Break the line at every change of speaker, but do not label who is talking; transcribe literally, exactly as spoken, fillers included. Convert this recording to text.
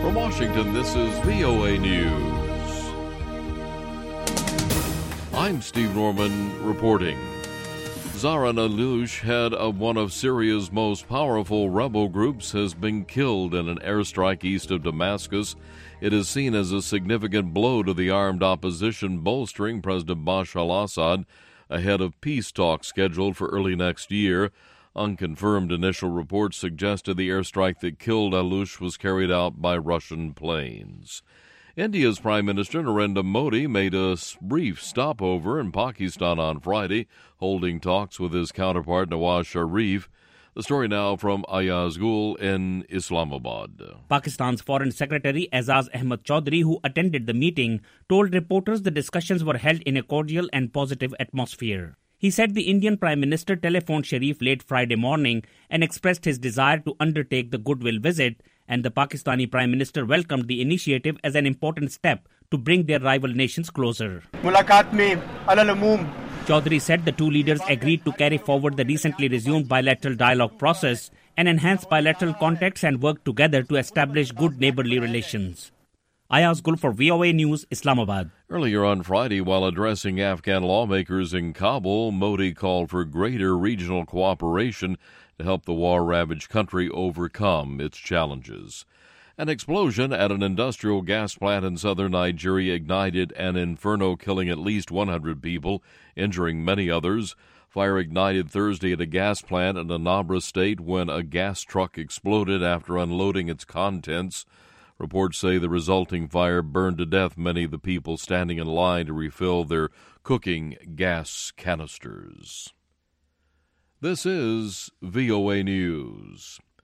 From Washington, this is V O A News. I'm Steve Norman reporting. Zaran Aloush, head of one of Syria's most powerful rebel groups, has been killed in an airstrike east of Damascus. It is seen as a significant blow to the armed opposition bolstering President Bashar al-Assad ahead of peace talks scheduled for early next year. Unconfirmed initial reports suggested the airstrike that killed Aloush was carried out by Russian planes. India's Prime Minister Narendra Modi made a brief stopover in Pakistan on Friday, holding talks with his counterpart Nawaz Sharif. The story now from Ayaz Gul in Islamabad.
Pakistan's Foreign Secretary Azaz Ahmad Chaudhry, who attended the meeting, told reporters the discussions were held in a cordial and positive atmosphere. He said the Indian Prime Minister telephoned Sharif late Friday morning and expressed his desire to undertake the goodwill visit, and the Pakistani Prime Minister welcomed the initiative as an important step to bring their rival nations closer. Chaudhry said the two leaders agreed to carry forward the recently resumed bilateral dialogue process and enhance bilateral contacts and work together to establish good neighborly relations. Ayaz Gul for V O A News, Islamabad.
Earlier on Friday, while addressing Afghan lawmakers in Kabul, Modi called for greater regional cooperation to help the war-ravaged country overcome its challenges. An explosion at an industrial gas plant in southern Nigeria ignited an inferno, killing at least one hundred people, injuring many others. Fire ignited Thursday at a gas plant in Anambra State when a gas truck exploded after unloading its contents. Reports say the resulting fire burned to death many of the people standing in line to refill their cooking gas canisters. This is V O A News.